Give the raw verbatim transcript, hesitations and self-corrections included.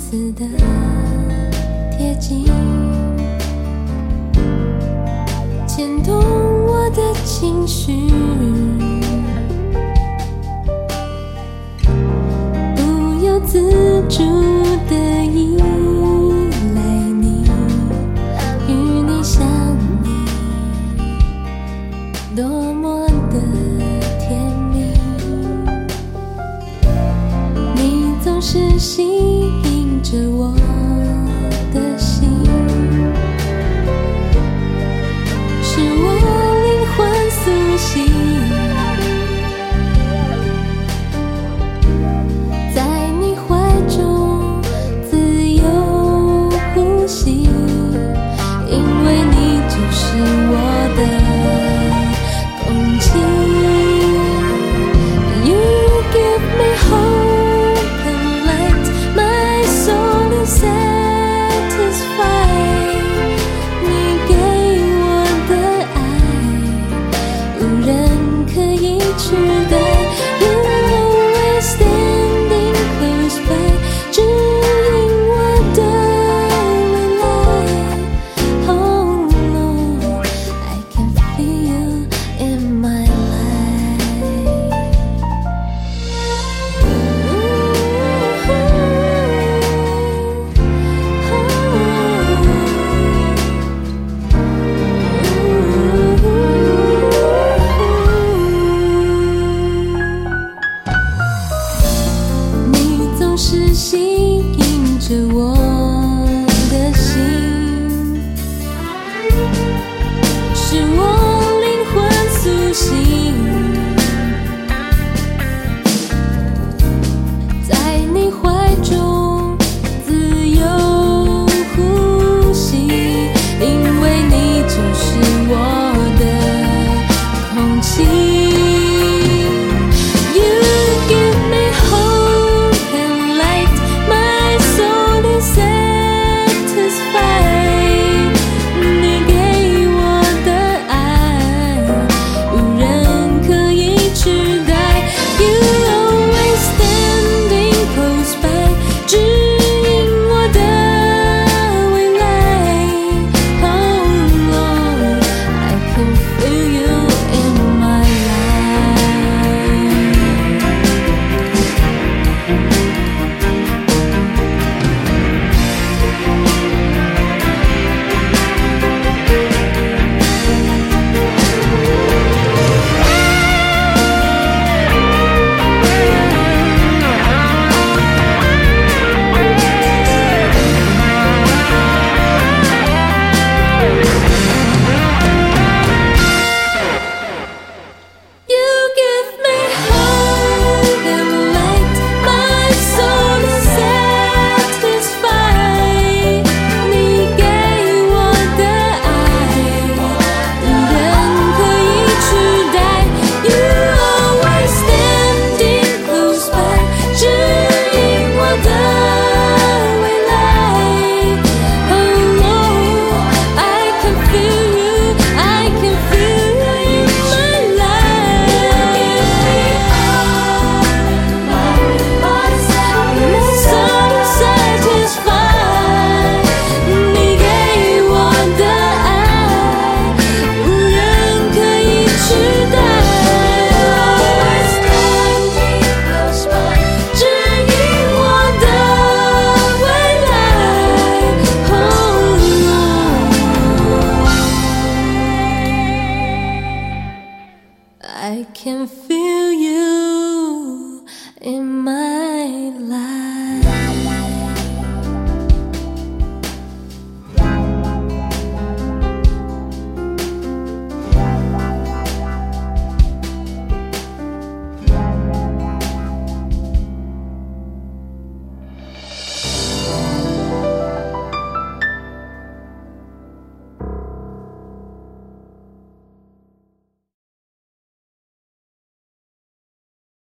似的贴近，牵动我的情绪，不由自主的依赖你，与你相依，多么的甜蜜。你总是吸引着我的心，是我灵魂苏醒，在你怀中自由呼吸，因为你就是我的空气。You give me hope and light, my soul is satisfied. 你给我的爱，无人可以取代。You always standing close by， 指引我的未来。Oh Lord, I can feel you in my life. 你总是吸引着我